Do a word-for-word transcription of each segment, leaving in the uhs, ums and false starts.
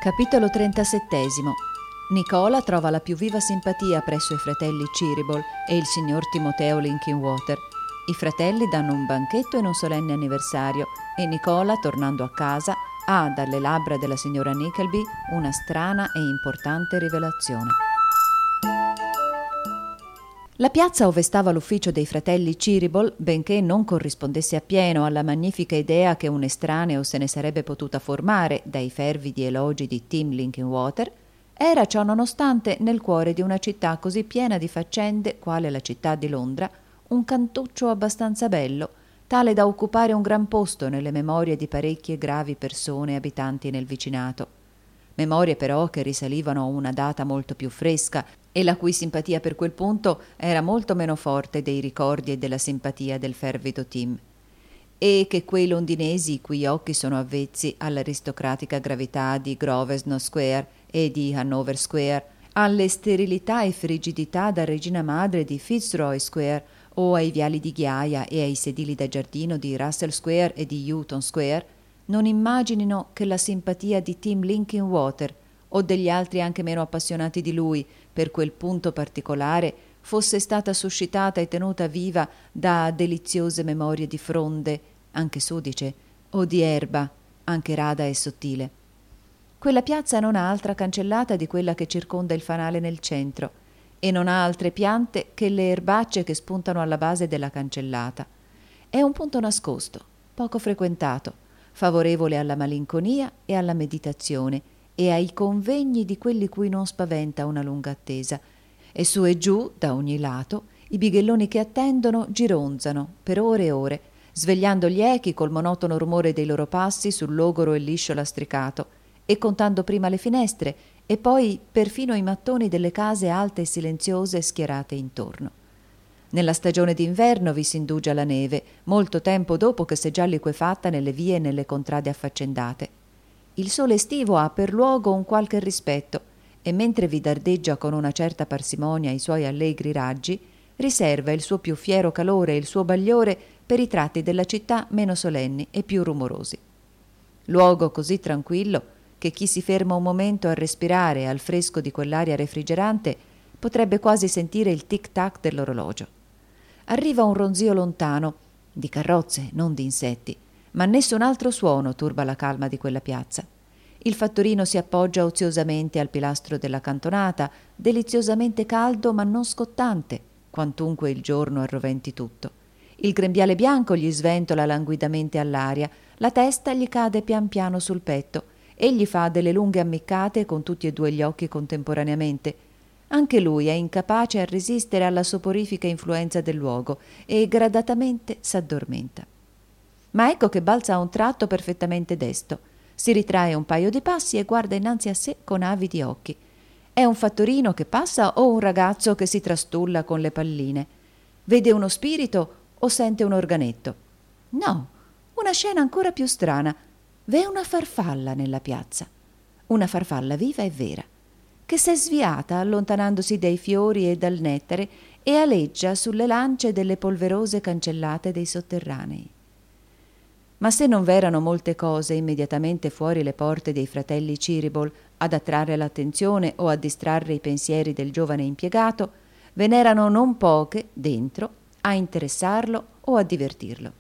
Capitolo trentasettesimo. Nicola trova la più viva simpatia presso i fratelli Cheeryble e il signor Timoteo Linkinwater. I fratelli danno un banchetto in un solenne anniversario e Nicola, tornando a casa, ha dalle labbra della signora Nickleby una strana e importante rivelazione. La piazza ove stava l'ufficio dei fratelli Cheeryble, benché non corrispondesse appieno alla magnifica idea che un estraneo se ne sarebbe potuta formare dai fervidi elogi di Tim Linkinwater, era ciò nonostante nel cuore di una città così piena di faccende quale la città di Londra un cantuccio abbastanza bello, tale da occupare un gran posto nelle memorie di parecchie gravi persone abitanti nel vicinato. Memorie però che risalivano a una data molto più fresca e la cui simpatia per quel punto era molto meno forte dei ricordi e della simpatia del fervido Tim, e che quei londinesi i cui occhi sono avvezzi all'aristocratica gravità di Grosvenor Square e di Hanover Square, alle sterilità e frigidità da regina madre di Fitzroy Square o ai viali di ghiaia e ai sedili da giardino di Russell Square e di Euston Square, non immaginino che la simpatia di Tim Linkinwater o degli altri anche meno appassionati di lui per quel punto particolare fosse stata suscitata e tenuta viva da deliziose memorie di fronde, anche sudice, o di erba, anche rada e sottile. Quella piazza non ha altra cancellata di quella che circonda il fanale nel centro e non ha altre piante che le erbacce che spuntano alla base della cancellata. È un punto nascosto, poco frequentato, favorevole alla malinconia e alla meditazione e ai convegni di quelli cui non spaventa una lunga attesa, e su e giù, da ogni lato, i bighelloni che attendono gironzano per ore e ore, svegliando gli echi col monotono rumore dei loro passi sul logoro e liscio lastricato, e contando prima le finestre e poi perfino i mattoni delle case alte e silenziose schierate intorno. Nella stagione d'inverno vi s'indugia la neve, molto tempo dopo che s'è già liquefatta nelle vie e nelle contrade affaccendate. Il sole estivo ha per luogo un qualche rispetto e mentre vi dardeggia con una certa parsimonia i suoi allegri raggi, riserva il suo più fiero calore e il suo bagliore per i tratti della città meno solenni e più rumorosi. Luogo così tranquillo che chi si ferma un momento a respirare al fresco di quell'aria refrigerante potrebbe quasi sentire il tic-tac dell'orologio. Arriva un ronzio lontano, di carrozze, non di insetti, ma nessun altro suono turba la calma di quella piazza. Il fattorino si appoggia oziosamente al pilastro della cantonata, deliziosamente caldo ma non scottante, quantunque il giorno arroventi tutto. Il grembiale bianco gli sventola languidamente all'aria, la testa gli cade pian piano sul petto, egli fa delle lunghe ammiccate con tutti e due gli occhi contemporaneamente. Anche lui è incapace a resistere alla soporifica influenza del luogo e gradatamente s'addormenta. Ma ecco che balza a un tratto perfettamente desto. Si ritrae un paio di passi e guarda innanzi a sé con avidi occhi. È un fattorino che passa o un ragazzo che si trastulla con le palline? Vede uno spirito o sente un organetto? No, una scena ancora più strana. V'è una farfalla nella piazza. Una farfalla viva e vera, che s'è sviata allontanandosi dai fiori e dal nettare e aleggia sulle lance delle polverose cancellate dei sotterranei. Ma se non v'erano molte cose immediatamente fuori le porte dei fratelli Cheeryble ad attrarre l'attenzione o a distrarre i pensieri del giovane impiegato, ve n'erano non poche dentro a interessarlo o a divertirlo.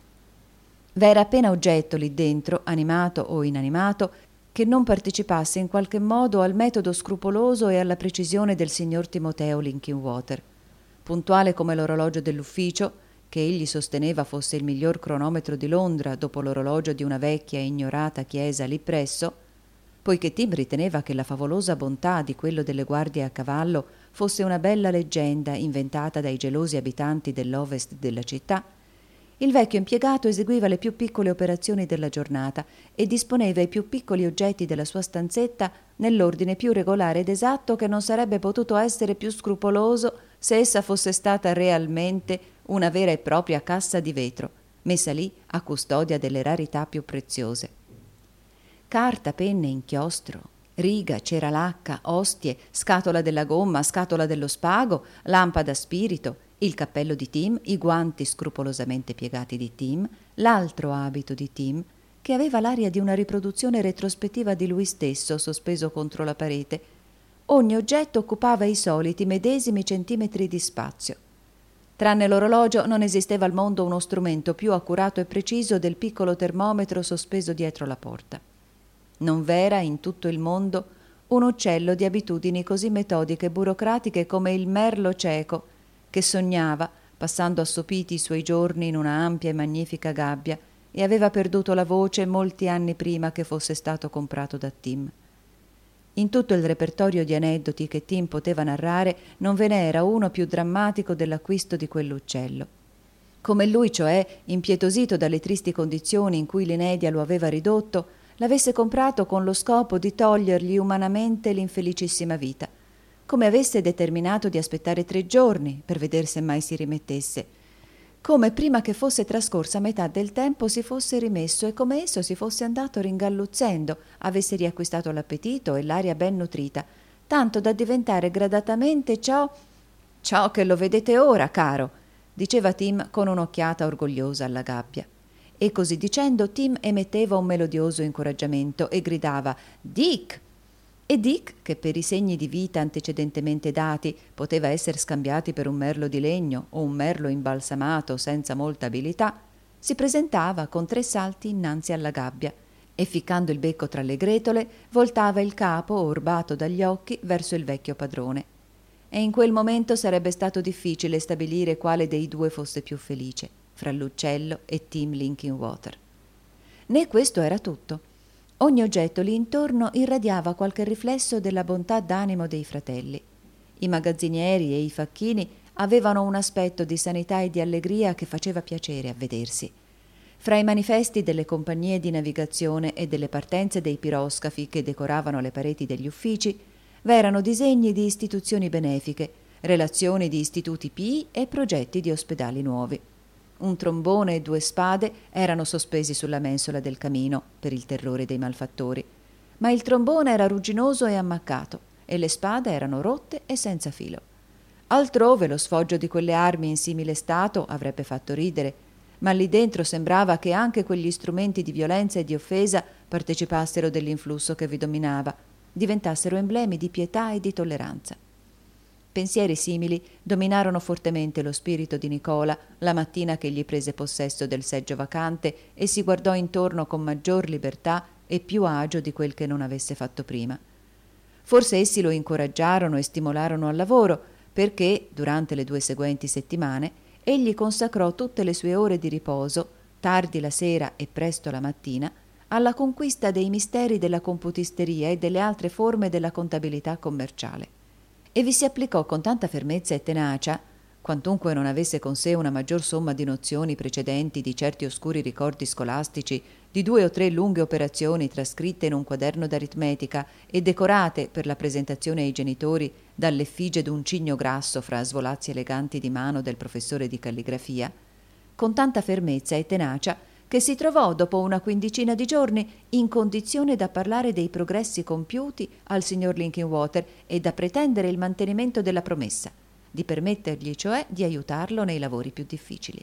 V'era appena oggetto lì dentro, animato o inanimato, che non partecipasse in qualche modo al metodo scrupoloso e alla precisione del signor Timoteo Linkinwater. Puntuale come l'orologio dell'ufficio, che egli sosteneva fosse il miglior cronometro di Londra dopo l'orologio di una vecchia e ignorata chiesa lì presso, poiché Tim riteneva che la favolosa bontà di quello delle guardie a cavallo fosse una bella leggenda inventata dai gelosi abitanti dell'ovest della città, il vecchio impiegato eseguiva le più piccole operazioni della giornata e disponeva i più piccoli oggetti della sua stanzetta nell'ordine più regolare ed esatto che non sarebbe potuto essere più scrupoloso se essa fosse stata realmente una vera e propria cassa di vetro, messa lì a custodia delle rarità più preziose. Carta, penne, inchiostro, riga, cera lacca, ostie, scatola della gomma, scatola dello spago, lampada spirito, il cappello di Tim, i guanti scrupolosamente piegati di Tim, l'altro abito di Tim, che aveva l'aria di una riproduzione retrospettiva di lui stesso sospeso contro la parete. Ogni oggetto occupava i soliti medesimi centimetri di spazio. Tranne l'orologio non esisteva al mondo uno strumento più accurato e preciso del piccolo termometro sospeso dietro la porta. Non v'era in tutto il mondo un uccello di abitudini così metodiche e burocratiche come il merlo cieco, che sognava, passando assopiti i suoi giorni in una ampia e magnifica gabbia, e aveva perduto la voce molti anni prima che fosse stato comprato da Tim. In tutto il repertorio di aneddoti che Tim poteva narrare non ve n'era uno più drammatico dell'acquisto di quell'uccello. Come lui, cioè, impietosito dalle tristi condizioni in cui l'inedia lo aveva ridotto, l'avesse comprato con lo scopo di togliergli umanamente l'infelicissima vita, come avesse determinato di aspettare tre giorni per vedere se mai si rimettesse, come prima che fosse trascorsa metà del tempo si fosse rimesso e come esso si fosse andato ringalluzzendo, avesse riacquistato l'appetito e l'aria ben nutrita, tanto da diventare gradatamente ciò, ciò che lo vedete ora, caro, diceva Tim con un'occhiata orgogliosa alla gabbia. E così dicendo Tim emetteva un melodioso incoraggiamento e gridava «Dick!». E Dick, che per i segni di vita antecedentemente dati poteva essere scambiati per un merlo di legno o un merlo imbalsamato senza molta abilità, si presentava con tre salti innanzi alla gabbia e, ficcando il becco tra le gretole, voltava il capo, orbato dagli occhi, verso il vecchio padrone. E in quel momento sarebbe stato difficile stabilire quale dei due fosse più felice, fra l'uccello e Tim Linkinwater. Né questo era tutto. Ogni oggetto lì intorno irradiava qualche riflesso della bontà d'animo dei fratelli. I magazzinieri e i facchini avevano un aspetto di sanità e di allegria che faceva piacere a vedersi. Fra i manifesti delle compagnie di navigazione e delle partenze dei piroscafi che decoravano le pareti degli uffici, v'erano disegni di istituzioni benefiche, relazioni di istituti pii e progetti di ospedali nuovi. Un trombone e due spade erano sospesi sulla mensola del camino per il terrore dei malfattori, ma il trombone era rugginoso e ammaccato e le spade erano rotte e senza filo. Altrove lo sfoggio di quelle armi in simile stato avrebbe fatto ridere, ma lì dentro sembrava che anche quegli strumenti di violenza e di offesa partecipassero dell'influsso che vi dominava, diventassero emblemi di pietà e di tolleranza. Pensieri simili dominarono fortemente lo spirito di Nicola la mattina che gli prese possesso del seggio vacante e si guardò intorno con maggior libertà e più agio di quel che non avesse fatto prima. Forse essi lo incoraggiarono e stimolarono al lavoro, perché, durante le due seguenti settimane, egli consacrò tutte le sue ore di riposo, tardi la sera e presto la mattina, alla conquista dei misteri della computisteria e delle altre forme della contabilità commerciale. E vi si applicò con tanta fermezza e tenacia, quantunque non avesse con sé una maggior somma di nozioni precedenti di certi oscuri ricordi scolastici, di due o tre lunghe operazioni trascritte in un quaderno d'aritmetica e decorate per la presentazione ai genitori dall'effigie d'un cigno grasso fra svolazzi eleganti di mano del professore di calligrafia, con tanta fermezza e tenacia che si trovò dopo una quindicina di giorni in condizione da parlare dei progressi compiuti al signor Linkinwater e da pretendere il mantenimento della promessa, di permettergli cioè di aiutarlo nei lavori più difficili.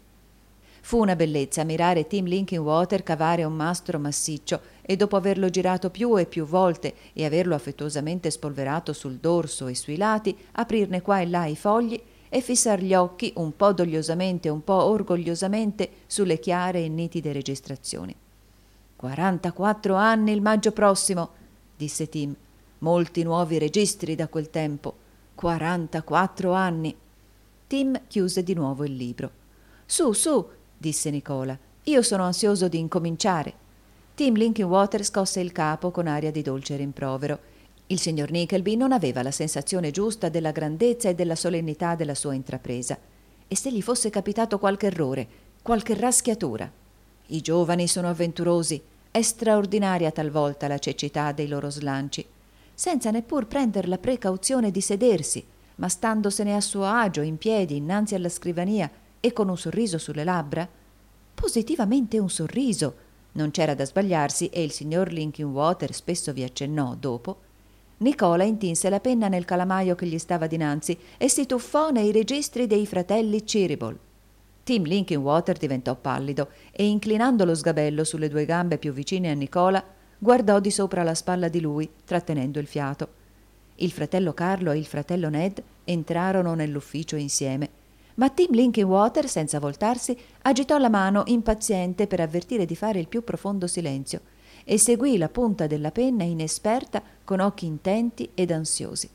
Fu una bellezza mirare Tim Linkinwater cavare un mastro massiccio e dopo averlo girato più e più volte e averlo affettuosamente spolverato sul dorso e sui lati, aprirne qua e là i fogli e fissar gli occhi un po' dogliosamente e un po' orgogliosamente sulle chiare e nitide registrazioni. «Quarantaquattro anni il maggio prossimo», disse Tim. «Molti nuovi registri da quel tempo. Quarantaquattro anni». Tim chiuse di nuovo il libro. «Su, su», disse Nicola, «io sono ansioso di incominciare». Tim Linkinwater scosse il capo con aria di dolce rimprovero. Il signor Nickleby non aveva la sensazione giusta della grandezza e della solennità della sua intrapresa. E se gli fosse capitato qualche errore, qualche raschiatura? I giovani sono avventurosi, è straordinaria talvolta la cecità dei loro slanci, senza neppur prender la precauzione di sedersi, ma standosene a suo agio in piedi innanzi alla scrivania e con un sorriso sulle labbra. Positivamente un sorriso, non c'era da sbagliarsi e il signor Linkinwater spesso vi accennò dopo. Nicola intinse la penna nel calamaio che gli stava dinanzi e si tuffò nei registri dei fratelli Cheeryble. Tim Linkinwater diventò pallido e, inclinando lo sgabello sulle due gambe più vicine a Nicola, guardò di sopra la spalla di lui, trattenendo il fiato. Il fratello Carlo e il fratello Ned entrarono nell'ufficio insieme, ma Tim Linkinwater, senza voltarsi, agitò la mano impaziente per avvertire di fare il più profondo silenzio e seguì la punta della penna inesperta con occhi intenti ed ansiosi.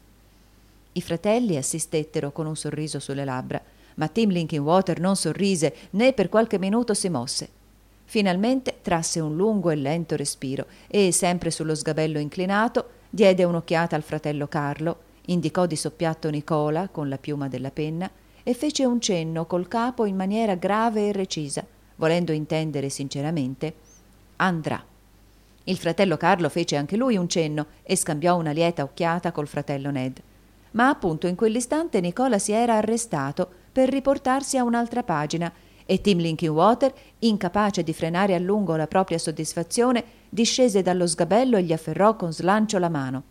I fratelli assistettero con un sorriso sulle labbra, ma Tim Linkinwater non sorrise né per qualche minuto si mosse. Finalmente trasse un lungo e lento respiro e, sempre sullo sgabello inclinato, diede un'occhiata al fratello Carlo, indicò di soppiatto Nicola con la piuma della penna e fece un cenno col capo in maniera grave e recisa, volendo intendere sinceramente «andrà». Il fratello Carlo fece anche lui un cenno e scambiò una lieta occhiata col fratello Ned. Ma appunto in quell'istante Nicola si era arrestato per riportarsi a un'altra pagina e Tim Linkinwater, incapace di frenare a lungo la propria soddisfazione, discese dallo sgabello e gli afferrò con slancio la mano.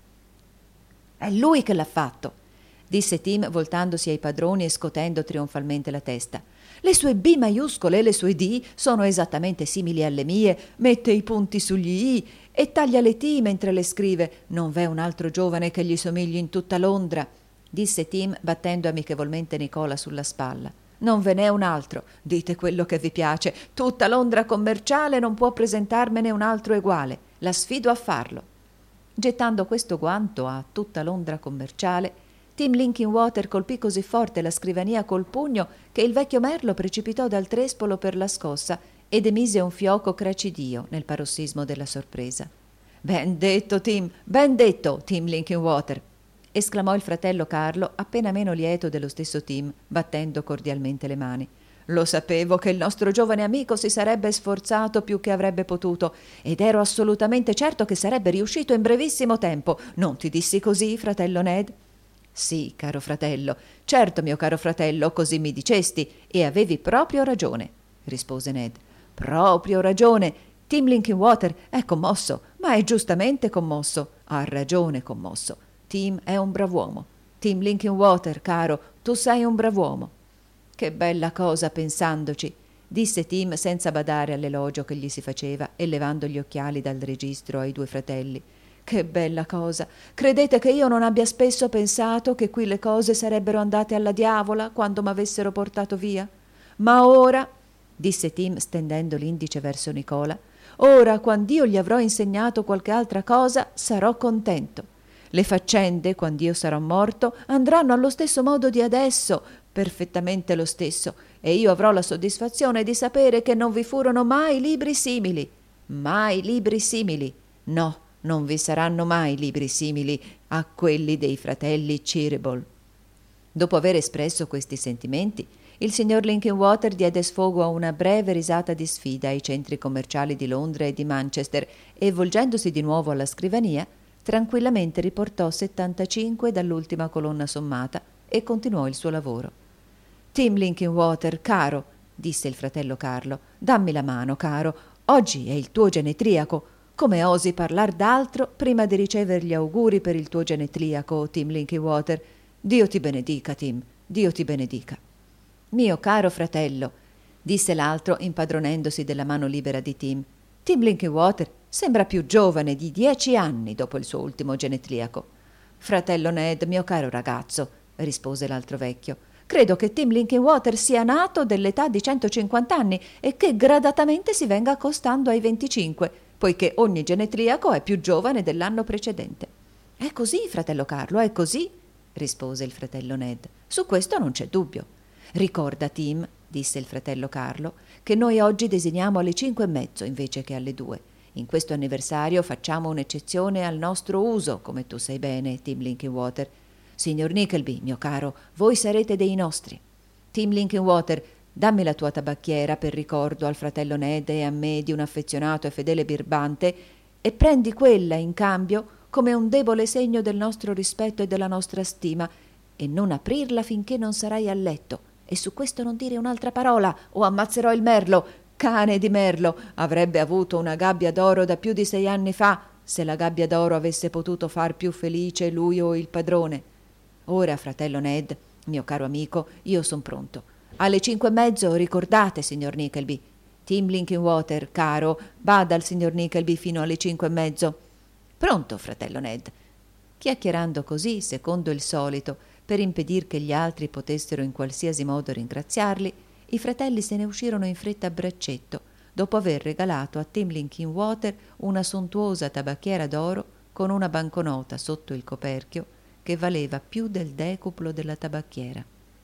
«È lui che l'ha fatto», disse Tim voltandosi ai padroni e scotendo trionfalmente la testa. «Le sue B maiuscole e le sue D sono esattamente simili alle mie, mette i punti sugli I e taglia le T mentre le scrive. Non v'è un altro giovane che gli somigli in tutta Londra», disse Tim battendo amichevolmente Nicola sulla spalla. «Non ve n'è un altro, dite quello che vi piace. Tutta Londra commerciale non può presentarmene un altro eguale. La sfido a farlo». Gettando questo guanto a tutta Londra commerciale, Tim Linkinwater colpì così forte la scrivania col pugno che il vecchio merlo precipitò dal trespolo per la scossa ed emise un fioco cracidio nel parossismo della sorpresa. «Ben detto, Tim, ben detto, Tim Linkinwater!» esclamò il fratello Carlo, appena meno lieto dello stesso Tim, battendo cordialmente le mani. «Lo sapevo che il nostro giovane amico si sarebbe sforzato più che avrebbe potuto ed ero assolutamente certo che sarebbe riuscito in brevissimo tempo. Non ti dissi così, fratello Ned?» «Sì, caro fratello, certo, mio caro fratello, così mi dicesti, e avevi proprio ragione», rispose Ned. «Proprio ragione. Tim Linkinwater è commosso, ma è giustamente commosso. Ha ragione commosso. Tim è un brav'uomo. Tim Linkinwater, caro, tu sei un brav'uomo». «Che bella cosa pensandoci», disse Tim senza badare all'elogio che gli si faceva e levando gli occhiali dal registro ai due fratelli. «Che bella cosa! Credete che io non abbia spesso pensato che qui le cose sarebbero andate alla diavola quando m'avessero portato via? Ma ora», disse Tim stendendo l'indice verso Nicola, «ora, quand'io gli avrò insegnato qualche altra cosa, sarò contento. Le faccende, quand'io sarò morto, andranno allo stesso modo di adesso, perfettamente lo stesso, e io avrò la soddisfazione di sapere che non vi furono mai libri simili. Mai libri simili. No, non vi saranno mai libri simili a quelli dei fratelli Cheeryble». Dopo aver espresso questi sentimenti, il signor Linkinwater diede sfogo a una breve risata di sfida ai centri commerciali di Londra e di Manchester e, volgendosi di nuovo alla scrivania, tranquillamente riportò settantacinque dall'ultima colonna sommata e continuò il suo lavoro. «Tim Linkinwater, caro», disse il fratello Carlo, «dammi la mano, caro. Oggi è il tuo genetriaco. Come osi parlar d'altro prima di ricevere gli auguri per il tuo genetriaco, Tim Linkinwater? Dio ti benedica, Tim, Dio ti benedica». «Mio caro fratello», disse l'altro impadronendosi della mano libera di Tim, «Tim Linkinwater sembra più giovane di dieci anni dopo il suo ultimo genetriaco». «Fratello Ned, mio caro ragazzo», rispose l'altro vecchio, «credo che Tim Linkinwater sia nato dell'età di centocinquanta anni e che gradatamente si venga accostando ai venticinque, poiché ogni genetriaco è più giovane dell'anno precedente». «È così, fratello Carlo, è così», rispose il fratello Ned. «Su questo non c'è dubbio». «Ricorda, Tim», disse il fratello Carlo, «che noi oggi desiniamo alle cinque e mezzo invece che alle due. In questo anniversario facciamo un'eccezione al nostro uso, come tu sai bene, Tim Linkinwater. Signor Nickleby, mio caro, voi sarete dei nostri. Tim Linkinwater, dammi la tua tabacchiera per ricordo al fratello Ned e a me di un affezionato e fedele birbante e prendi quella in cambio come un debole segno del nostro rispetto e della nostra stima e non aprirla finché non sarai a letto. E su questo non dire un'altra parola o ammazzerò il merlo. Cane di merlo, avrebbe avuto una gabbia d'oro da più di sei anni fa se la gabbia d'oro avesse potuto far più felice lui o il padrone. Ora, fratello Ned, mio caro amico, io son pronto. Alle cinque e mezzo, ricordate, signor Nickleby. Tim Linkinwater, caro, bada al signor Nickleby fino alle cinque e mezzo. Pronto, fratello Ned. Chiacchierando così, secondo il solito, per impedir che gli altri potessero in qualsiasi modo ringraziarli, i fratelli se ne uscirono in fretta a braccetto, dopo aver regalato a Tim Linkinwater una sontuosa tabacchiera d'oro con una banconota sotto il coperchio che valeva più del decuplo della tabacchiera.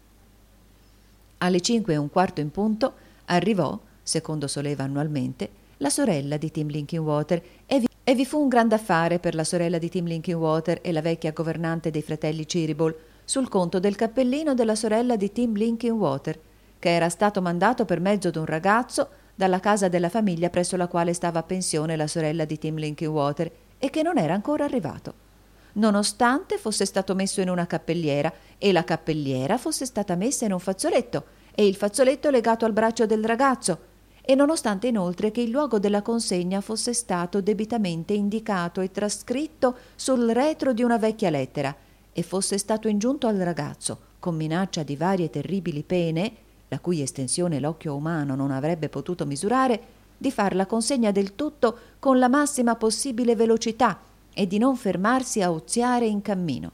Alle cinque e un quarto in punto arrivò, secondo soleva annualmente, la sorella di Tim Linkinwater e vi, e vi fu un grande affare per la sorella di Tim Linkinwater e la vecchia governante dei fratelli Cheeryble sul conto del cappellino della sorella di Tim Linkinwater, che era stato mandato per mezzo d'un ragazzo dalla casa della famiglia presso la quale stava a pensione la sorella di Tim Linkinwater e che non era ancora arrivato, nonostante fosse stato messo in una cappelliera e la cappelliera fosse stata messa in un fazzoletto e il fazzoletto legato al braccio del ragazzo, e nonostante inoltre che il luogo della consegna fosse stato debitamente indicato e trascritto sul retro di una vecchia lettera e fosse stato ingiunto al ragazzo, con minaccia di varie terribili pene, la cui estensione l'occhio umano non avrebbe potuto misurare, di far la consegna del tutto con la massima possibile velocità e di non fermarsi a oziare in cammino.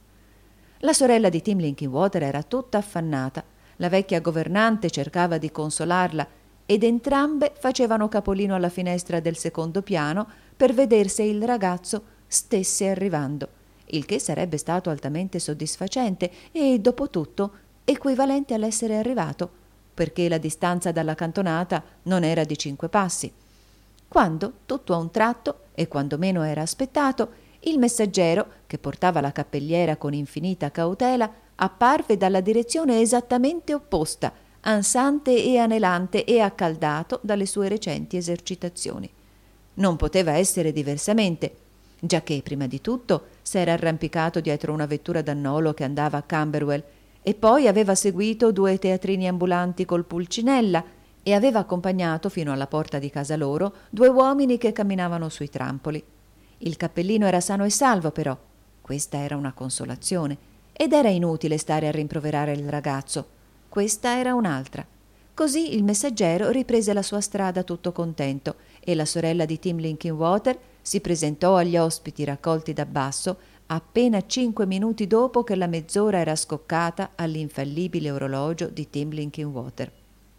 La sorella di Tim Linkinwater era tutta affannata, la vecchia governante cercava di consolarla ed entrambe facevano capolino alla finestra del secondo piano per vedere se il ragazzo stesse arrivando, il che sarebbe stato altamente soddisfacente e, dopo tutto, equivalente all'essere arrivato, perché la distanza dalla cantonata non era di cinque passi. Quando, tutto a un tratto, e quando meno era aspettato, il messaggero, che portava la cappelliera con infinita cautela, apparve dalla direzione esattamente opposta, ansante e anelante e accaldato dalle sue recenti esercitazioni. Non poteva essere diversamente, giacché prima di tutto s'era arrampicato dietro una vettura d'annolo che andava a Camberwell e poi aveva seguito due teatrini ambulanti col pulcinella e aveva accompagnato fino alla porta di casa loro due uomini che camminavano sui trampoli. Il cappellino era sano e salvo, però. Questa era una consolazione. Ed era inutile stare a rimproverare il ragazzo. Questa era un'altra. Così il messaggero riprese la sua strada tutto contento e la sorella di Tim Linkinwater si presentò agli ospiti raccolti da basso appena cinque minuti dopo che la mezz'ora era scoccata all'infallibile orologio di Tim Linkinwater.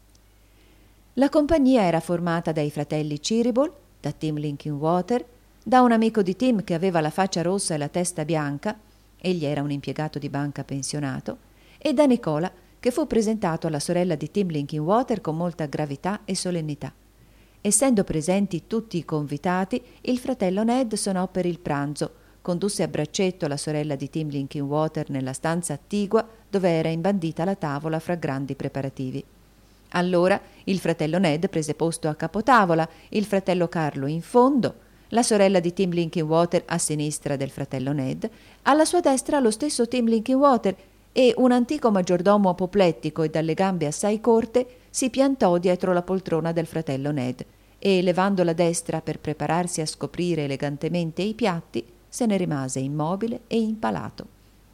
La compagnia era formata dai fratelli Cheeryble, da Tim Linkinwater, da un amico di Tim che aveva la faccia rossa e la testa bianca, egli era un impiegato di banca pensionato, e da Nicola, che fu presentato alla sorella di Tim Linkinwater con molta gravità e solennità. Essendo presenti tutti i convitati, il fratello Ned sonò per il pranzo, condusse a braccetto la sorella di Tim Linkinwater nella stanza attigua dove era imbandita la tavola fra grandi preparativi. Allora il fratello Ned prese posto a capotavola, il fratello Carlo in fondo, la sorella di Tim Linkinwater a sinistra del fratello Ned, alla sua destra lo stesso Tim Linkinwater e un antico maggiordomo apoplettico e dalle gambe assai corte si piantò dietro la poltrona del fratello Ned e, levando la destra per prepararsi a scoprire elegantemente i piatti, se ne rimase immobile e impalato.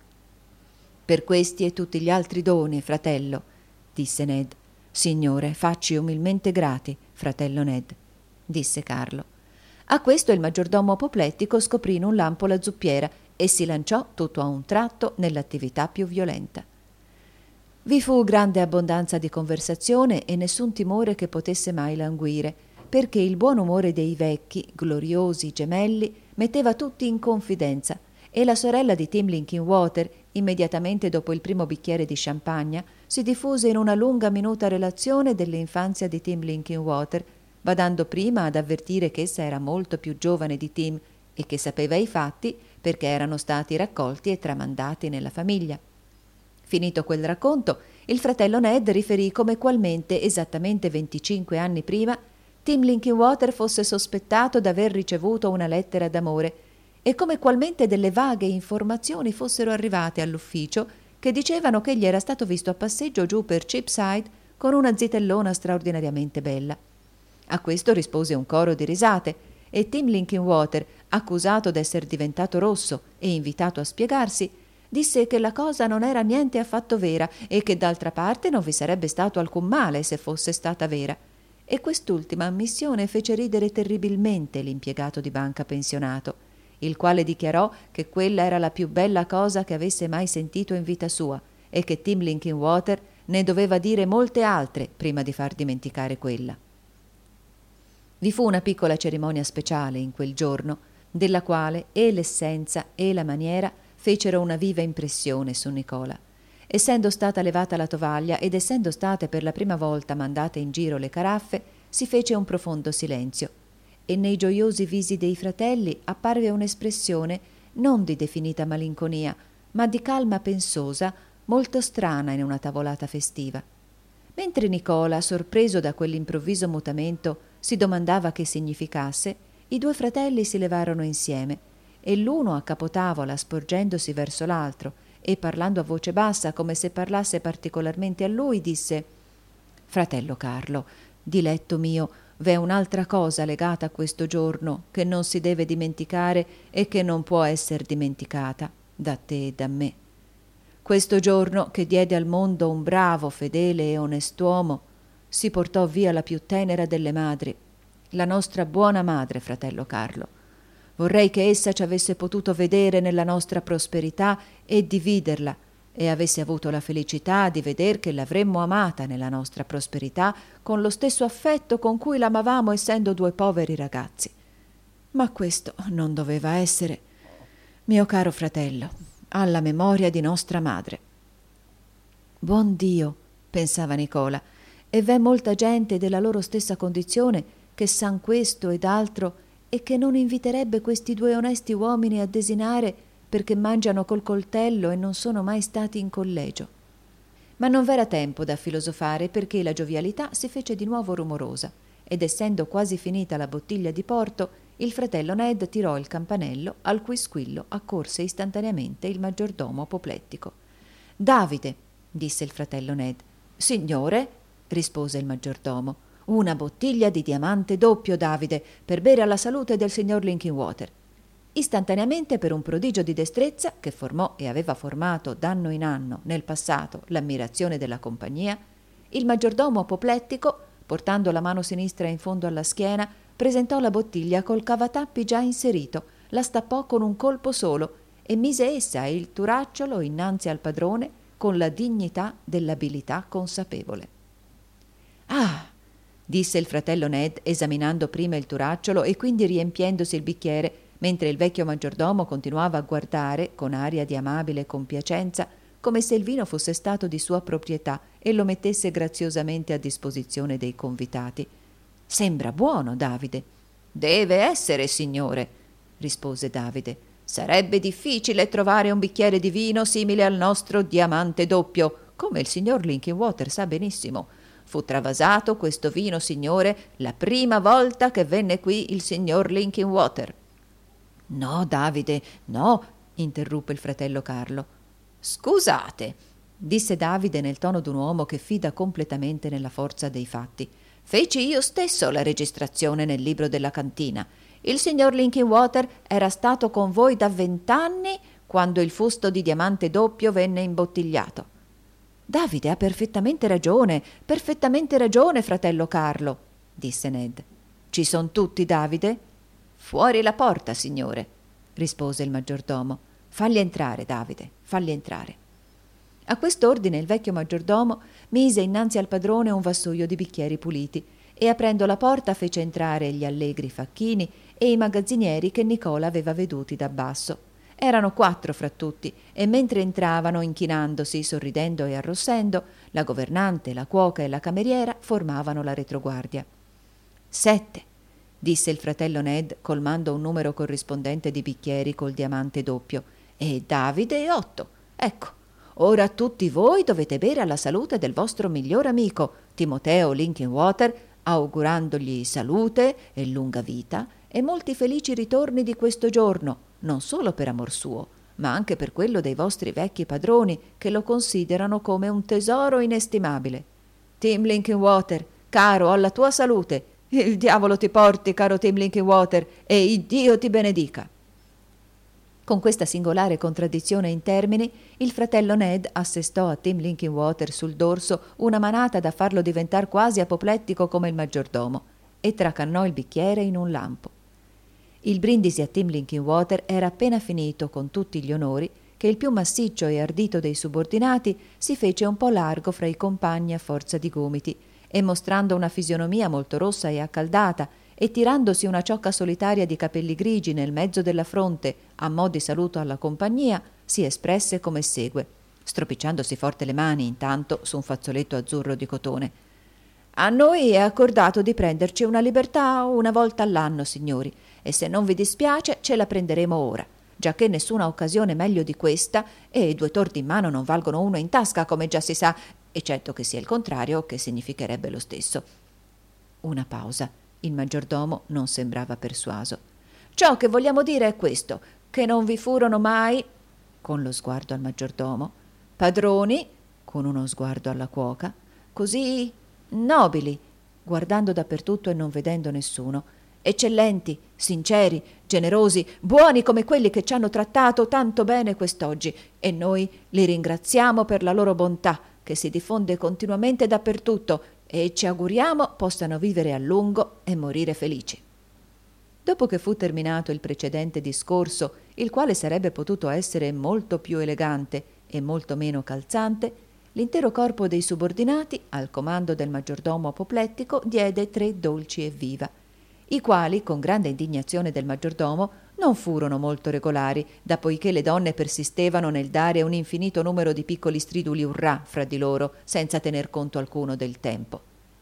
«Per questi e tutti gli altri doni, fratello», disse Ned. «Signore, facci umilmente grati, fratello Ned», disse Carlo. A questo il maggiordomo apoplettico scoprì in un lampo la zuppiera e si lanciò tutto a un tratto nell'attività più violenta. Vi fu grande abbondanza di conversazione e nessun timore che potesse mai languire, perché il buon umore dei vecchi, gloriosi gemelli metteva tutti in confidenza e la sorella di Tim Linkinwater, immediatamente dopo il primo bicchiere di champagne, si diffuse in una lunga minuta relazione dell'infanzia di Tim Linkinwater, badando prima ad avvertire che essa era molto più giovane di Tim e che sapeva i fatti perché erano stati raccolti e tramandati nella famiglia. Finito quel racconto, il fratello Ned riferì come qualmente, esattamente venticinque anni prima, Tim Linkinwater fosse sospettato d'aver ricevuto una lettera d'amore e come qualmente delle vaghe informazioni fossero arrivate all'ufficio che dicevano che egli era stato visto a passeggio giù per Cheapside con una zitellona straordinariamente bella. A questo rispose un coro di risate e Tim Linkinwater, accusato d'esser diventato rosso e invitato a spiegarsi, Disse che la cosa non era niente affatto vera e che d'altra parte non vi sarebbe stato alcun male se fosse stata vera. E quest'ultima ammissione fece ridere terribilmente l'impiegato di banca pensionato, il quale dichiarò che quella era la più bella cosa che avesse mai sentito in vita sua e che Tim Linkinwater ne doveva dire molte altre prima di far dimenticare quella. Vi fu una piccola cerimonia speciale in quel giorno, della quale e l'essenza e la maniera fecero una viva impressione su Nicola. Essendo stata levata la tovaglia ed essendo state per la prima volta mandate in giro le caraffe, si fece un profondo silenzio e nei gioiosi visi dei fratelli apparve un'espressione non di definita malinconia, ma di calma pensosa molto strana in una tavolata festiva. Mentre Nicola, sorpreso da quell'improvviso mutamento, si domandava che significasse, i due fratelli si levarono insieme e l'uno a capotavola, sporgendosi verso l'altro e parlando a voce bassa come se parlasse particolarmente a lui, disse: «Fratello Carlo, diletto mio, v'è un'altra cosa legata a questo giorno che non si deve dimenticare e che non può esser dimenticata da te e da me. Questo giorno che diede al mondo un bravo, fedele e onest'uomo, si portò via la più tenera delle madri, la nostra buona madre, fratello Carlo. Vorrei che essa ci avesse potuto vedere nella nostra prosperità e dividerla, e avesse avuto la felicità di veder che l'avremmo amata nella nostra prosperità con lo stesso affetto con cui l'amavamo essendo due poveri ragazzi. Ma questo non doveva essere. Mio caro fratello, alla memoria di nostra madre». «Buon Dio», pensava Nicola, «e v'è molta gente della loro stessa condizione che san questo ed altro e che non inviterebbe questi due onesti uomini a desinare perché mangiano col coltello e non sono mai stati in collegio». Ma non v'era tempo da filosofare perché la giovialità si fece di nuovo rumorosa ed essendo quasi finita la bottiglia di porto, il fratello Ned tirò il campanello al cui squillo accorse istantaneamente il maggiordomo apoplettico. «Davide», disse il fratello Ned. «Signore», rispose il maggiordomo. «Una bottiglia di diamante doppio, Davide, per bere alla salute del signor Linkinwater». Istantaneamente, per un prodigio di destrezza che formò e aveva formato d'anno in anno nel passato l'ammirazione della compagnia, il maggiordomo apoplettico, portando la mano sinistra in fondo alla schiena, presentò la bottiglia col cavatappi già inserito, la stappò con un colpo solo e mise essa e il turacciolo innanzi al padrone con la dignità dell'abilità consapevole. «Ah!» disse il fratello Ned, esaminando prima il turacciolo e quindi riempiendosi il bicchiere, mentre il vecchio maggiordomo continuava a guardare con aria di amabile compiacenza come se il vino fosse stato di sua proprietà e lo mettesse graziosamente a disposizione dei convitati. «Sembra buono, Davide». «Deve essere, signore», rispose Davide. «Sarebbe difficile trovare un bicchiere di vino simile al nostro diamante doppio, come il signor Linkinwater sa benissimo. Fu travasato questo vino, signore, la prima volta che venne qui il signor Linkinwater». «No, Davide, no», interruppe il fratello Carlo. «Scusate», disse Davide nel tono d'un uomo che fida completamente nella forza dei fatti. «Feci io stesso la registrazione nel libro della cantina. Il signor Linkinwater era stato con voi da vent'anni quando il fusto di diamante doppio venne imbottigliato». «Davide ha perfettamente ragione, perfettamente ragione, fratello Carlo», disse Ned. «Ci son tutti, Davide?» «Fuori la porta, signore», rispose il maggiordomo. «Fagli entrare, Davide, fagli entrare». A quest'ordine il vecchio maggiordomo mise innanzi al padrone un vassoio di bicchieri puliti e aprendo la porta fece entrare gli allegri facchini e i magazzinieri che Nicola aveva veduti da basso. Erano quattro fra tutti e mentre entravano, inchinandosi, sorridendo e arrossendo, la governante, la cuoca e la cameriera formavano la retroguardia. «Sette», disse il fratello Ned, colmando un numero corrispondente di bicchieri col diamante doppio, «e Davide e otto. Ecco, ora tutti voi dovete bere alla salute del vostro miglior amico, Timoteo Linkinwater, augurandogli salute e lunga vita e molti felici ritorni di questo giorno, non solo per amor suo, ma anche per quello dei vostri vecchi padroni, che lo considerano come un tesoro inestimabile. Tim Linkinwater, caro, alla tua salute. Il diavolo ti porti, caro Tim Linkinwater, e Iddio ti benedica». Con questa singolare contraddizione in termini, il fratello Ned assestò a Tim Linkinwater sul dorso una manata da farlo diventare quasi apoplettico come il maggiordomo e tracannò il bicchiere in un lampo. Il brindisi a Tim Linkinwater era appena finito con tutti gli onori che il più massiccio e ardito dei subordinati si fece un po' largo fra i compagni a forza di gomiti e, mostrando una fisionomia molto rossa e accaldata e tirandosi una ciocca solitaria di capelli grigi nel mezzo della fronte a mo' di saluto alla compagnia, si espresse come segue, stropicciandosi forte le mani intanto su un fazzoletto azzurro di cotone. «A noi è accordato di prenderci una libertà una volta all'anno, signori, e se non vi dispiace ce la prenderemo ora, giacché nessuna occasione meglio di questa, e due torti in mano non valgono uno in tasca, come già si sa, eccetto che sia il contrario, che significherebbe lo stesso». Una pausa. Il maggiordomo non sembrava persuaso. «Ciò che vogliamo dire è questo, che non vi furono mai», con lo sguardo al maggiordomo, «padroni», con uno sguardo alla cuoca, «così nobili», guardando dappertutto e non vedendo nessuno, «eccellenti, sinceri, generosi, buoni come quelli che ci hanno trattato tanto bene quest'oggi, e noi li ringraziamo per la loro bontà, che si diffonde continuamente dappertutto, e ci auguriamo possano vivere a lungo e morire felici». Dopo che fu terminato il precedente discorso, il quale sarebbe potuto essere molto più elegante e molto meno calzante, l'intero corpo dei subordinati, al comando del maggiordomo apoplettico, diede tre dolci evviva, i quali, con grande indignazione del maggiordomo, non furono molto regolari, da poiché le donne persistevano nel dare un infinito numero di piccoli striduli urrà fra di loro, senza tener conto alcuno del tempo.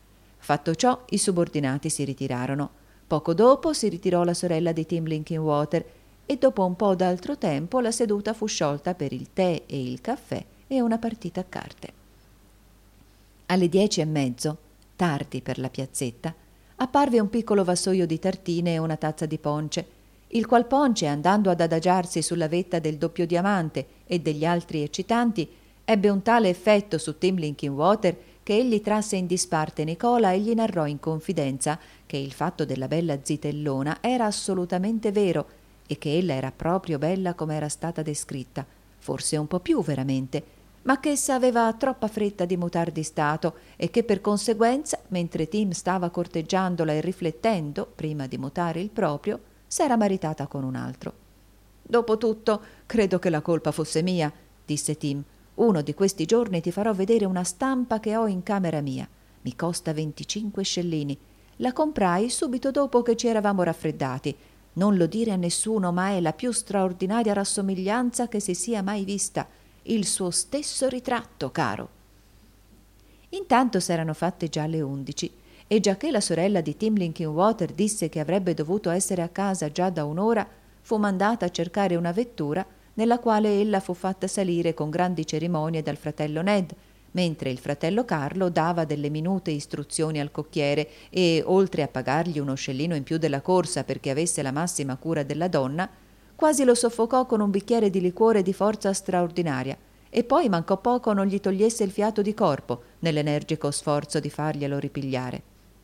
Fatto ciò, i subordinati si ritirarono. Poco dopo si ritirò la sorella di Tim Linkinwater e dopo un po' d'altro tempo la seduta fu sciolta per il tè e il caffè e una partita a carte. Alle dieci e mezzo, tardi per la piazzetta, apparve un piccolo vassoio di tartine e una tazza di ponce, il qual ponce, andando ad adagiarsi sulla vetta del doppio diamante e degli altri eccitanti, ebbe un tale effetto su Tim Linkinwater che egli trasse in disparte Nicola e gli narrò in confidenza che il fatto della bella zitellona era assolutamente vero e che ella era proprio bella come era stata descritta, forse un po' più veramente, ma che essa aveva troppa fretta di mutar di stato e che per conseguenza, mentre Tim stava corteggiandola e riflettendo, prima di mutare il proprio, s'era maritata con un altro. «Dopotutto, credo che la colpa fosse mia», disse Tim. «Uno di questi giorni ti farò vedere una stampa che ho in camera mia. Mi costa venticinque scellini. La comprai subito dopo che ci eravamo raffreddati. Non lo dire a nessuno, ma è la più straordinaria rassomiglianza che si sia mai vista. Il suo stesso ritratto, caro». Intanto s'erano fatte già le undici e giacché la sorella di Tim Linkinwater disse che avrebbe dovuto essere a casa già da un'ora, fu mandata a cercare una vettura nella quale ella fu fatta salire con grandi cerimonie dal fratello Ned, mentre il fratello Carlo dava delle minute istruzioni al cocchiere e, oltre a pagargli uno scellino in più della corsa perché avesse la massima cura della donna, quasi lo soffocò con un bicchiere di liquore di forza straordinaria e poi mancò poco non gli togliesse il fiato di corpo nell'energico sforzo di farglielo ripigliare.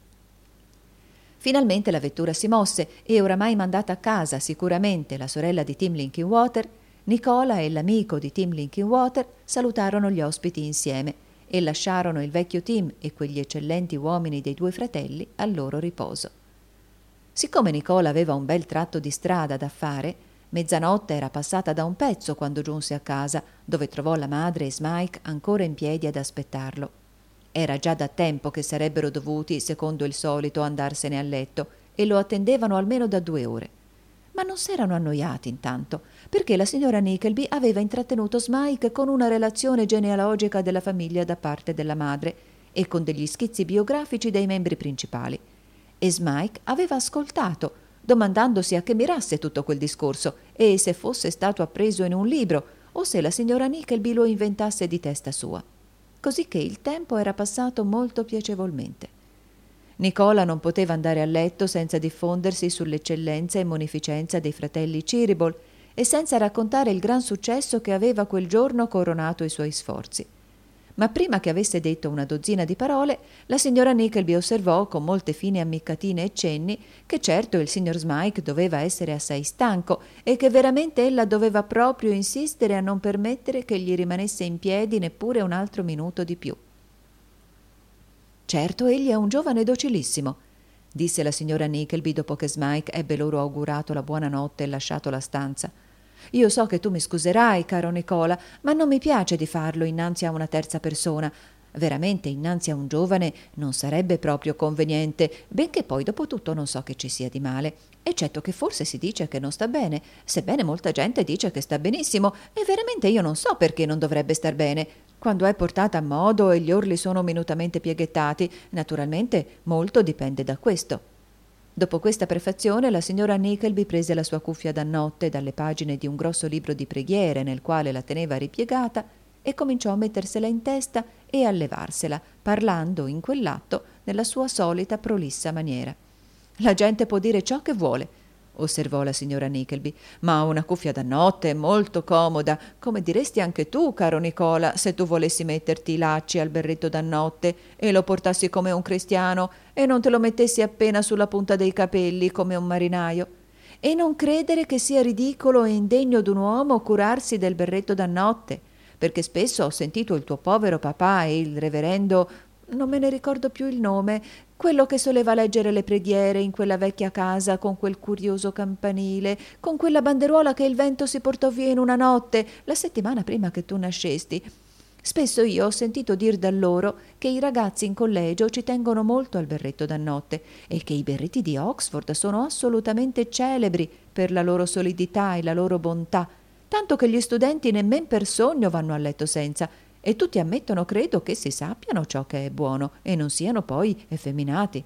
Finalmente la vettura si mosse e, oramai mandata a casa sicuramente la sorella di Tim Linkinwater, Nicola e l'amico di Tim Linkinwater salutarono gli ospiti insieme e lasciarono il vecchio Tim e quegli eccellenti uomini dei due fratelli al loro riposo. Siccome Nicola aveva un bel tratto di strada da fare, mezzanotte era passata da un pezzo quando giunse a casa, dove trovò la madre e Smike ancora in piedi ad aspettarlo. Era già da tempo che sarebbero dovuti, secondo il solito, andarsene a letto e lo attendevano almeno da due ore. Ma non s'erano annoiati intanto, perché la signora Nickleby aveva intrattenuto Smike con una relazione genealogica della famiglia da parte della madre e con degli schizzi biografici dei membri principali. E Smike aveva ascoltato, domandandosi a che mirasse tutto quel discorso e se fosse stato appreso in un libro o se la signora Nickleby lo inventasse di testa sua. Cosicché il tempo era passato molto piacevolmente. Nicola non poteva andare a letto senza diffondersi sull'eccellenza e munificenza dei fratelli Cheeryble e senza raccontare il gran successo che aveva quel giorno coronato i suoi sforzi. Ma prima che avesse detto una dozzina di parole, la signora Nickleby osservò con molte fine ammiccatine e cenni che certo il signor Smike doveva essere assai stanco e che veramente ella doveva proprio insistere a non permettere che gli rimanesse in piedi neppure un altro minuto di più. «Certo, egli è un giovane docilissimo», disse la signora Nickleby dopo che Smike ebbe loro augurato la buonanotte e lasciato la stanza. «Io so che tu mi scuserai, caro Nicola, ma non mi piace di farlo innanzi a una terza persona. Veramente innanzi a un giovane non sarebbe proprio conveniente, benché poi dopo tutto non so che ci sia di male, eccetto che forse si dice che non sta bene, sebbene molta gente dice che sta benissimo, e veramente io non so perché non dovrebbe star bene. Quando è portata a modo e gli orli sono minutamente pieghettati, naturalmente molto dipende da questo». Dopo questa prefazione la signora Nickleby prese la sua cuffia da notte dalle pagine di un grosso libro di preghiere nel quale la teneva ripiegata e cominciò a mettersela in testa e a levarsela, parlando in quell'atto nella sua solita prolissa maniera. «La gente può dire ciò che vuole», osservò la signora Nickleby, «ma una cuffia da notte è molto comoda, come diresti anche tu, caro Nicola, se tu volessi metterti i lacci al berretto da notte e lo portassi come un cristiano e non te lo mettessi appena sulla punta dei capelli come un marinaio. E non credere che sia ridicolo e indegno d'un uomo curarsi del berretto da notte, perché spesso ho sentito il tuo povero papà e il reverendo, non me ne ricordo più il nome, quello che soleva leggere le preghiere in quella vecchia casa con quel curioso campanile, con quella banderuola che il vento si portò via in una notte, la settimana prima che tu nascesti. Spesso io ho sentito dir da loro che i ragazzi in collegio ci tengono molto al berretto da notte e che i berretti di Oxford sono assolutamente celebri per la loro solidità e la loro bontà, tanto che gli studenti nemmen per sogno vanno a letto senza, e tutti ammettono, credo, che si sappiano ciò che è buono e non siano poi effeminati».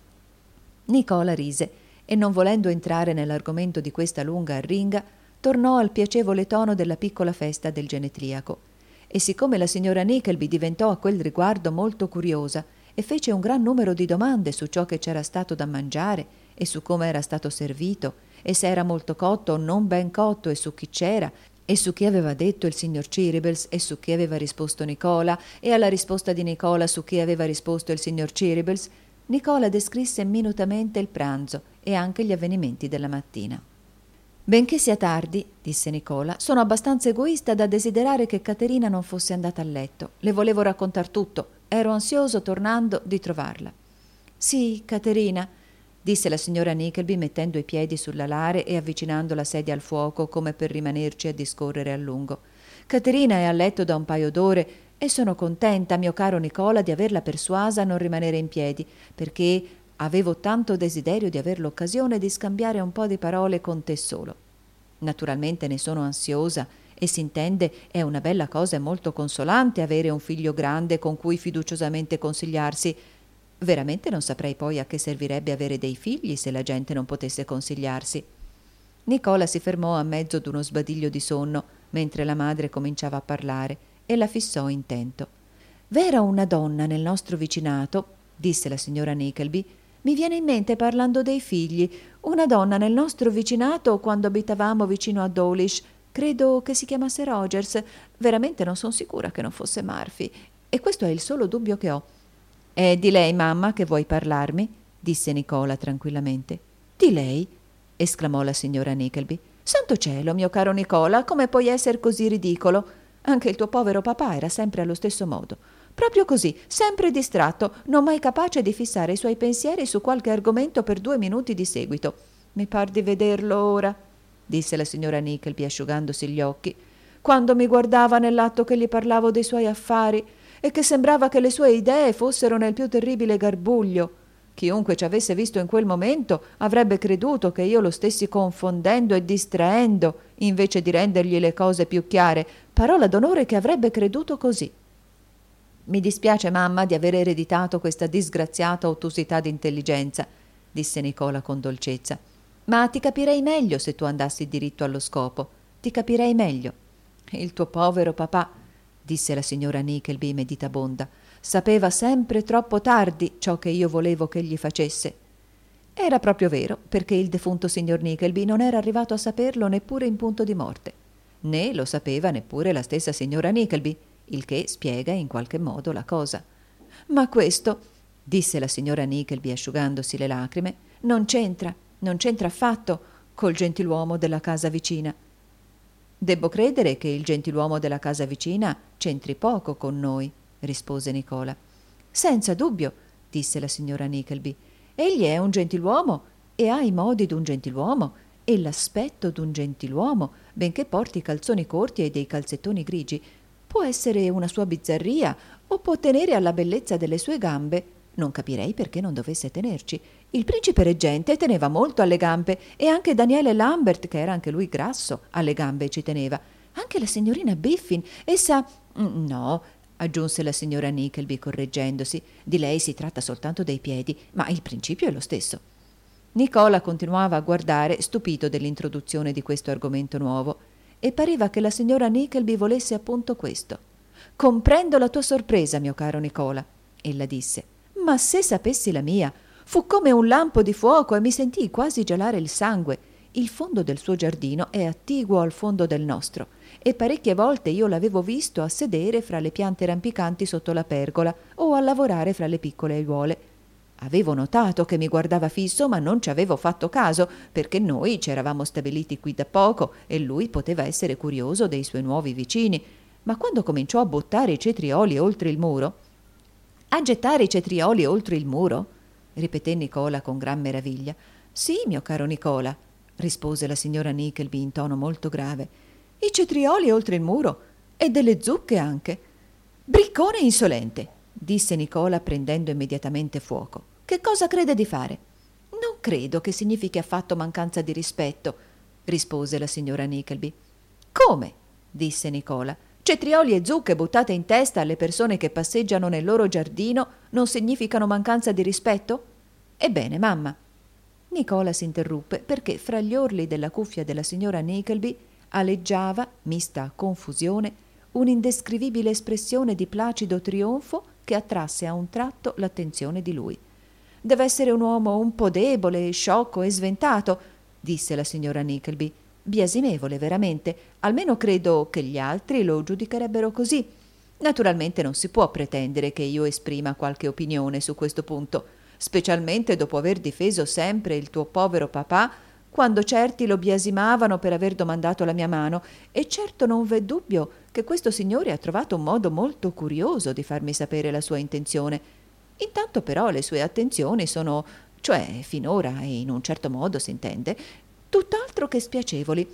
Nicola rise e, non volendo entrare nell'argomento di questa lunga arringa, tornò al piacevole tono della piccola festa del genetriaco. E siccome la signora Nickleby diventò a quel riguardo molto curiosa e fece un gran numero di domande su ciò che c'era stato da mangiare e su come era stato servito e se era molto cotto o non ben cotto e su chi c'era e su chi aveva detto il signor Cheerybles e su chi aveva risposto Nicola e alla risposta di Nicola su chi aveva risposto il signor Cheerybles, Nicola descrisse minutamente il pranzo e anche gli avvenimenti della mattina. «Benché sia tardi», disse Nicola, «sono abbastanza egoista da desiderare che Caterina non fosse andata a letto. Le volevo raccontar tutto. Ero ansioso, tornando, di trovarla». «Sì, Caterina», disse la signora Nickleby mettendo i piedi sull'alare e avvicinando la sedia al fuoco come per rimanerci a discorrere a lungo. «Caterina è a letto da un paio d'ore e sono contenta, mio caro Nicola, di averla persuasa a non rimanere in piedi, perché avevo tanto desiderio di aver l'occasione di scambiare un po' di parole con te solo. Naturalmente ne sono ansiosa e s'intende è una bella cosa e molto consolante avere un figlio grande con cui fiduciosamente consigliarsi. Veramente non saprei poi a che servirebbe avere dei figli se la gente non potesse consigliarsi». Nicola si fermò a mezzo d'uno sbadiglio di sonno mentre la madre cominciava a parlare e la fissò intento. «V'era una donna nel nostro vicinato», disse la signora Nickleby, «mi viene in mente parlando dei figli, una donna nel nostro vicinato quando abitavamo vicino a Dawlish, credo che si chiamasse Rogers, veramente non son sicura che non fosse Murphy, e questo è il solo dubbio che ho». «È di lei, mamma, che vuoi parlarmi?» disse Nicola tranquillamente. «Di lei?» esclamò la signora Nickleby. «Santo cielo, mio caro Nicola, come puoi essere così ridicolo? Anche il tuo povero papà era sempre allo stesso modo. Proprio così, sempre distratto, non mai capace di fissare i suoi pensieri su qualche argomento per due minuti di seguito. Mi par di vederlo ora», disse la signora Nickleby asciugandosi gli occhi, «quando mi guardava nell'atto che gli parlavo dei suoi affari e che sembrava che le sue idee fossero nel più terribile garbuglio. Chiunque ci avesse visto in quel momento avrebbe creduto che io lo stessi confondendo e distraendo invece di rendergli le cose più chiare, parola d'onore che avrebbe creduto così. Mi dispiace, mamma, di aver ereditato questa disgraziata ottusità d'intelligenza», disse Nicola con dolcezza, «ma ti capirei meglio se tu andassi diritto allo scopo. Ti capirei meglio». «Il tuo povero papà», disse la signora Nickleby meditabonda, «sapeva sempre troppo tardi ciò che io volevo che gli facesse». Era proprio vero, perché il defunto signor Nickleby non era arrivato a saperlo neppure in punto di morte. Né lo sapeva neppure la stessa signora Nickleby, il che spiega in qualche modo la cosa. Ma questo, disse la signora Nickleby asciugandosi le lacrime, non c'entra, non c'entra affatto col gentiluomo della casa vicina. Debbo credere che il gentiluomo della casa vicina c'entri poco con noi, rispose Nicola. Senza dubbio, disse la signora Nickleby. Egli è un gentiluomo e ha i modi d'un gentiluomo e l'aspetto d'un gentiluomo, benché porti i calzoni corti e dei calzettoni grigi. Può essere una sua bizzarria o può tenere alla bellezza delle sue gambe. Non capirei perché non dovesse tenerci. Il principe reggente teneva molto alle gambe e anche Daniele Lambert, che era anche lui grasso, alle gambe ci teneva. Anche la signorina Biffin, essa... No, aggiunse la signora Nickleby correggendosi, di lei si tratta soltanto dei piedi, ma il principio è lo stesso. Nicola continuava a guardare, stupito dell'introduzione di questo argomento nuovo, e pareva che la signora Nickleby volesse appunto questo. «Comprendo la tua sorpresa, mio caro Nicola», ella disse, «ma se sapessi la mia, fu come un lampo di fuoco e mi sentii quasi gelare il sangue. Il fondo del suo giardino è attiguo al fondo del nostro e parecchie volte io l'avevo visto a sedere fra le piante rampicanti sotto la pergola o a lavorare fra le piccole aiuole. Avevo notato che mi guardava fisso, ma non ci avevo fatto caso, perché noi ci eravamo stabiliti qui da poco e lui poteva essere curioso dei suoi nuovi vicini. Ma quando cominciò a buttare i cetrioli oltre il muro... «A gettare i cetrioli oltre il muro?» ripeté Nicola con gran meraviglia. «Sì, mio caro Nicola», rispose la signora Nickleby in tono molto grave. «I cetrioli oltre il muro e delle zucche anche». «Briccone insolente», disse Nicola prendendo immediatamente fuoco. «Che cosa crede di fare?» «Non credo che significhi affatto mancanza di rispetto», rispose la signora Nickleby. «Come?» disse Nicola. «Cetrioli e zucche buttate in testa alle persone che passeggiano nel loro giardino non significano mancanza di rispetto?» «Ebbene, mamma». Nicola s'interruppe perché fra gli orli della cuffia della signora Nickleby aleggiava, mista a confusione, un'indescrivibile espressione di placido trionfo che attrasse a un tratto l'attenzione di lui. «Deve essere un uomo un po' debole, sciocco e sventato», disse la signora Nickleby. «Biasimevole, veramente. Almeno credo che gli altri lo giudicherebbero così. Naturalmente non si può pretendere che io esprima qualche opinione su questo punto, specialmente dopo aver difeso sempre il tuo povero papà quando certi lo biasimavano per aver domandato la mia mano, e certo non v'è dubbio che questo signore ha trovato un modo molto curioso di farmi sapere la sua intenzione. Intanto però le sue attenzioni sono, cioè finora e in un certo modo s'intende, tutt'altro che spiacevoli.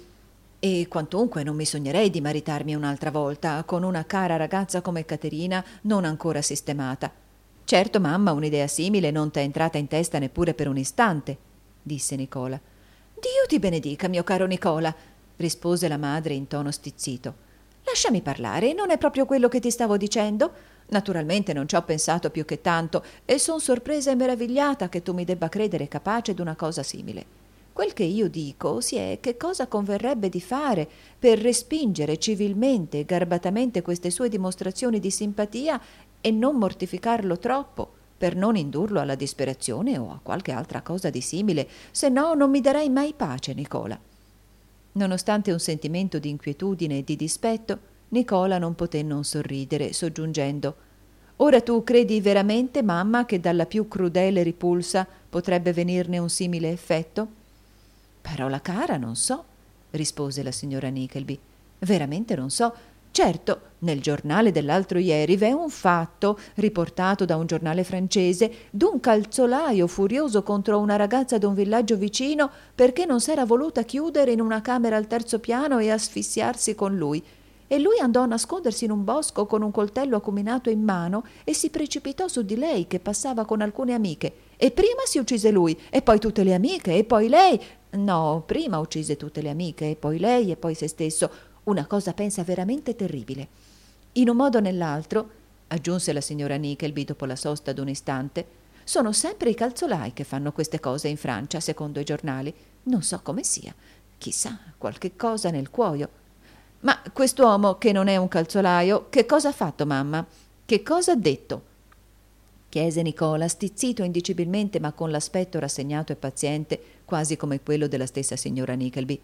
E quantunque non mi sognerei di maritarmi un'altra volta con una cara ragazza come Caterina non ancora sistemata. Certo, mamma, un'idea simile non t'è entrata in testa neppure per un istante», disse Nicola. «Dio ti benedica, mio caro Nicola», rispose la madre in tono stizzito. «Lasciami parlare, non è proprio quello che ti stavo dicendo? Naturalmente non ci ho pensato più che tanto e son sorpresa e meravigliata che tu mi debba credere capace d'una cosa simile. Quel che io dico si è che cosa converrebbe di fare per respingere civilmente e garbatamente queste sue dimostrazioni di simpatia e non mortificarlo troppo, per non indurlo alla disperazione o a qualche altra cosa di simile, se no non mi darei mai pace, Nicola». Nonostante un sentimento di inquietudine e di dispetto, Nicola non poté non sorridere, soggiungendo: «Ora tu credi veramente, mamma, che dalla più crudele ripulsa potrebbe venirne un simile effetto?» «Parola cara, non so», rispose la signora Nickleby. «Veramente non so. Certo, nel giornale dell'altro ieri v'è un fatto, riportato da un giornale francese, d'un calzolaio furioso contro una ragazza d'un villaggio vicino perché non s'era voluta chiudere in una camera al terzo piano e asfissiarsi con lui. E lui andò a nascondersi in un bosco con un coltello acuminato in mano e si precipitò su di lei che passava con alcune amiche. E prima si uccise lui, e poi tutte le amiche, e poi lei. No, prima uccise tutte le amiche, e poi lei, e poi se stesso. Una cosa, pensa, veramente terribile. In un modo o nell'altro», aggiunse la signora Nickleby dopo la sosta d'un istante, «sono sempre i calzolai che fanno queste cose in Francia, secondo i giornali. Non so come sia. Chissà, qualche cosa nel cuoio. Ma quest'uomo, che non è un calzolaio, che cosa ha fatto, mamma? Che cosa ha detto?» chiese Nicola, stizzito indicibilmente ma con l'aspetto rassegnato e paziente, quasi come quello della stessa signora Nickleby.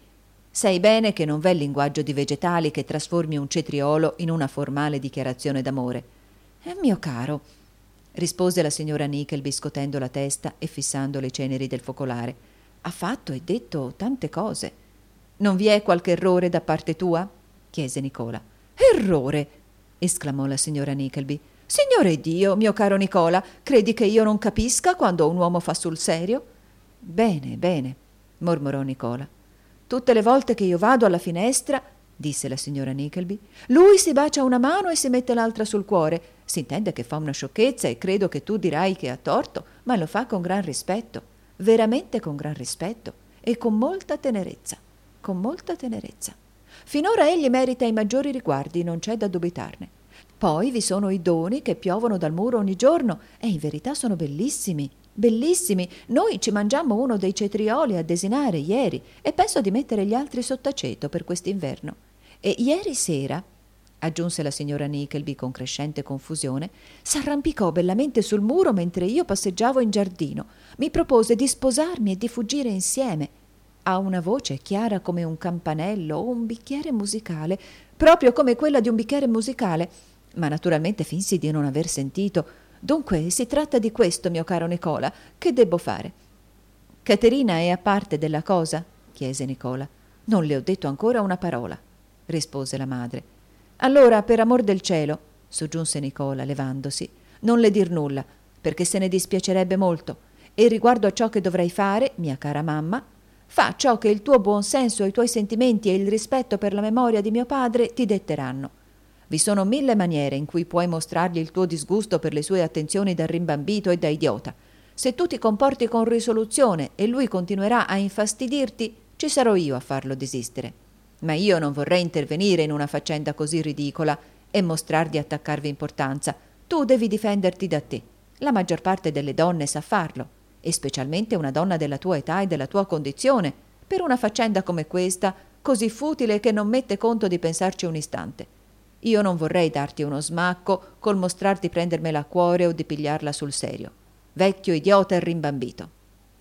Sai bene che non v'è linguaggio di vegetali che trasformi un cetriolo in una formale dichiarazione d'amore. Eh, mio caro, rispose la signora Nickleby scotendo la testa e fissando le ceneri del focolare, ha fatto e detto tante cose. Non vi è qualche errore da parte tua? Chiese Nicola. Errore! Esclamò la signora Nickleby. Signore Dio, mio caro Nicola, credi che io non capisca quando un uomo fa sul serio? Bene, bene, mormorò Nicola. Tutte le volte che io vado alla finestra, disse la signora Nickleby, lui si bacia una mano e si mette l'altra sul cuore. Si intende che fa una sciocchezza e credo che tu dirai che ha torto, ma lo fa con gran rispetto, veramente con gran rispetto e con molta tenerezza, con molta tenerezza. Finora egli merita i maggiori riguardi, non c'è da dubitarne. Poi vi sono i doni che piovono dal muro ogni giorno e in verità sono bellissimi, bellissimi. Noi ci mangiammo uno dei cetrioli a desinare ieri e penso di mettere gli altri sott'aceto per quest'inverno. E ieri sera, aggiunse la signora Nickleby con crescente confusione, s'arrampicò bellamente sul muro mentre io passeggiavo in giardino. Mi propose di sposarmi e di fuggire insieme. Ha una voce chiara come un campanello o un bicchiere musicale, proprio come quella di un bicchiere musicale, ma naturalmente finsi di non aver sentito. Dunque si tratta di questo, mio caro Nicola. Che debbo fare? Caterina è a parte della cosa? Chiese Nicola. Non le ho detto ancora una parola, rispose la madre. Allora, per amor del cielo, soggiunse Nicola levandosi, non le dir nulla, perché se ne dispiacerebbe molto. E riguardo a ciò che dovrai fare, mia cara mamma, fa ciò che il tuo buon senso, i tuoi sentimenti e il rispetto per la memoria di mio padre ti detteranno. Vi sono mille maniere in cui puoi mostrargli il tuo disgusto per le sue attenzioni da rimbambito e da idiota. Se tu ti comporti con risoluzione e lui continuerà a infastidirti, ci sarò io a farlo desistere. Ma io non vorrei intervenire in una faccenda così ridicola e mostrar di attaccarvi importanza. Tu devi difenderti da te. La maggior parte delle donne sa farlo, e specialmente una donna della tua età e della tua condizione, per una faccenda come questa, così futile che non mette conto di pensarci un istante. Io non vorrei darti uno smacco col mostrarti prendermela a cuore o di pigliarla sul serio. Vecchio idiota e rimbambito.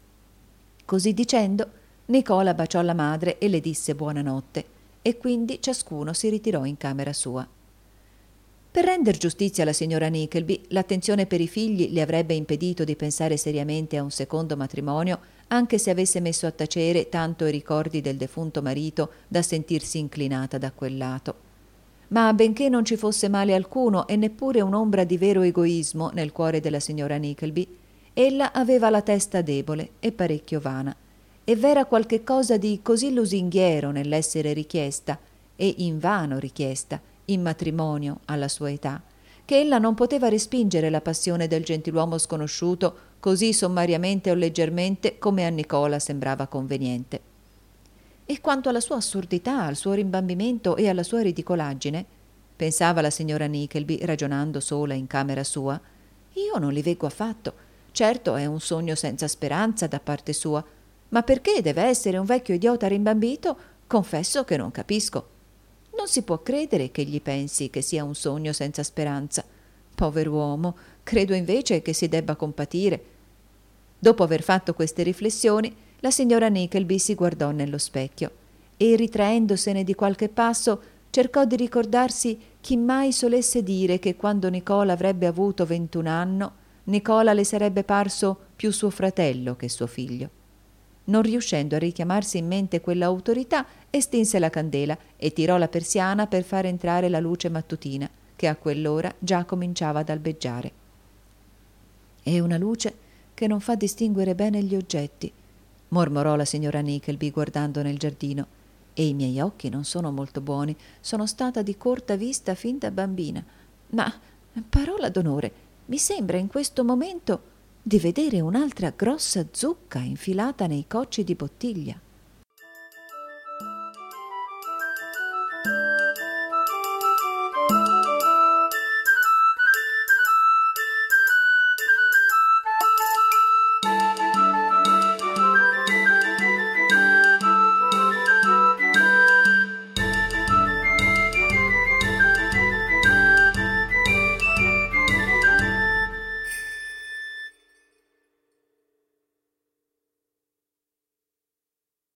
Così dicendo, Nicola baciò la madre e le disse buonanotte, e quindi ciascuno si ritirò in camera sua. Per render giustizia alla signora Nickleby, l'attenzione per i figli le avrebbe impedito di pensare seriamente a un secondo matrimonio, anche se avesse messo a tacere tanto i ricordi del defunto marito da sentirsi inclinata da quel lato. Ma benché non ci fosse male alcuno e neppure un'ombra di vero egoismo nel cuore della signora Nickleby, ella aveva la testa debole e parecchio vana, e v'era qualche cosa di così lusinghiero nell'essere richiesta, e invano richiesta, in matrimonio alla sua età, che ella non poteva respingere la passione del gentiluomo sconosciuto così sommariamente o leggermente come a Nicola sembrava conveniente. E quanto alla sua assurdità, al suo rimbambimento e alla sua ridicolaggine, pensava la signora Nickleby ragionando sola in camera sua, io non li veggo affatto. Certo è un sogno senza speranza da parte sua, ma perché deve essere un vecchio idiota rimbambito, confesso che non capisco. Non si può credere che gli pensi che sia un sogno senza speranza. Pover'uomo, credo invece che si debba compatire. Dopo aver fatto queste riflessioni, la signora Nickleby si guardò nello specchio e, ritraendosene di qualche passo, cercò di ricordarsi chi mai solesse dire che quando Nicola avrebbe avuto ventuno anni, Nicola le sarebbe parso più suo fratello che suo figlio. Non riuscendo a richiamarsi in mente quell'autorità, estinse la candela e tirò la persiana per far entrare la luce mattutina, che a quell'ora già cominciava ad albeggiare. È una luce che non fa distinguere bene gli oggetti, mormorò la signora Nickleby guardando nel giardino, e i miei occhi non sono molto buoni, sono stata di corta vista fin da bambina, ma, parola d'onore, mi sembra in questo momento di vedere un'altra grossa zucca infilata nei cocci di bottiglia.